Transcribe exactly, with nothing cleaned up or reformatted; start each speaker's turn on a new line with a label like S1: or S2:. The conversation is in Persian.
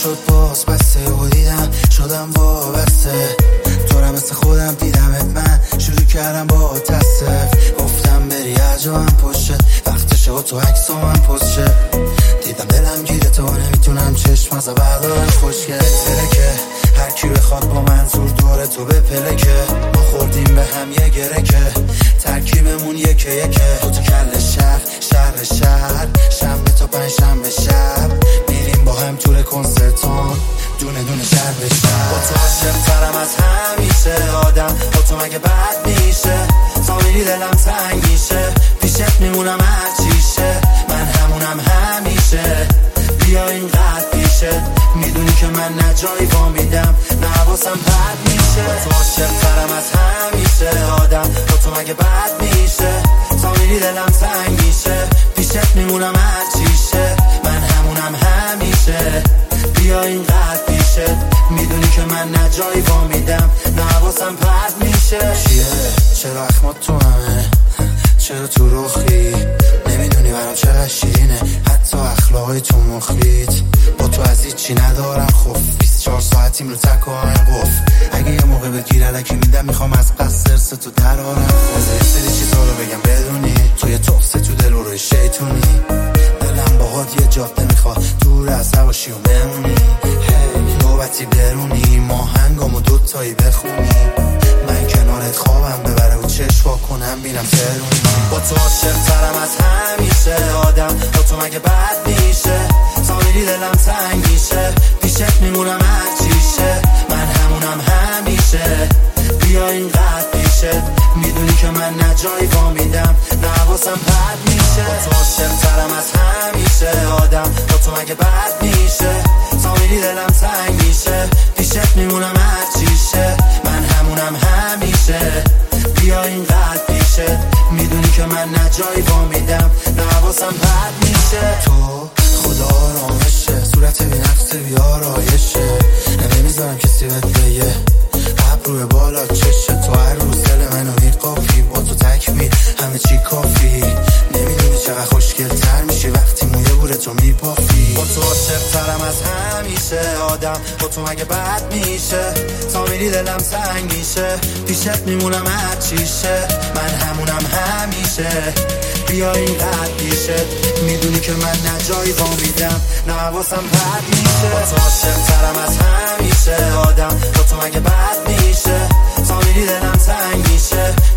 S1: شد باز بسته و دیدم شدم وابسته تو را مثل خودم دیدمت من شروع کردم با تصف گفتم بری هرجا من پشته وقتشه و تو عکس و من پشته دیدم دلم گیره تو نمیتونم چشم ازا بردارم خوشگل ترکه هر کی بخواد با منظور دور تو به پلکه ما خوردیم به هم یه گرکه ترکیبمون یکه یکه تو تو کل شهر شهر شهر شنبه تا پنج شنبه شب میریم با هم تور کنسرتون دونه دونه شهر به شهر با تو عاشق‌ترم از همیشه آدم با تو مگه بد میشه تا میری دلم تنگ میشه پیشت میمونم هر چیشه من همونم همیشه بیا اینقدر پیشه میدونی که من نه جایی وا میدم نه حواسم پرت میشه با تو عاشق‌ترم از همیشه آدم با تو مگه بد میشه تا میری دلم تنگ میشه پیشت میمونم هر چیشه من همونم همیشه بیا اینقدر پیشه میدونی که من نه جایی وا میدم نه حواسم پرت میشه چیه چرا اخمات تو همه چرا تو رخی نمیدونی برام چقدر شیرینه حتی اخلاقای تو مخیت با تو از هیچی ندارم خوف بیست و چهار ساعتیم رو تک و همه قف اگه یه موقع بگیر علکی میدم میخوام از قصد سرس تو درارم خوزه یه سری چیزا رو بگم بدونی تو یه توفسه تو دل و روی شیطونی دلم باهات یه جاده میخواد دور از هواشی و بمونی هی نوبتی برونی ما هنگامو دوتایی بخونی من کنارت خوابم ببره و چشوا کنم بینم ترونی با تو عاشق‌ترم از همیشه آدم با تو مگه بد میشه تا میری دلم تنگ میشه پیشت میمونم هر چیشه من همونم همیشه بیا اینقدر پیشه میدونی که من نه جایی وا میدم نه حواسم پرت میشه با تو عاشق‌ترم از همیشه آدم با تو مگه بد میشه تا میری دلم تنگ میشه پیشت میمونم هر چیشه من همونم همیشه بیا اینقدر پیشه میدونی که من نه جایی وا میدم نه حواسم پرت میشه تو خدا آرامشه صورت بی نقص بی آرایشه نمیذارم کسی بهت بگه ابروی بالا چشه تو هر روز دل منو میقافی با تو تکمیل همه چی کافی نمیدونی چقدر خوشگل تر میشی وقتی موی بوره تو میبافی با تو عاشق‌ترم از همیشه آدم با تو مگه بد میشه تا میری دلم تنگ میشه پیشت میمونم هر چیشه من همونم همیشه بیا اینقدر پیشه میدونی که من نه جایی وا میدم نه حواسم پرت میشه با تو عاشق‌ترم از همیشه آدم با تو مگه بد میشه تا میری دلم تنگ میشه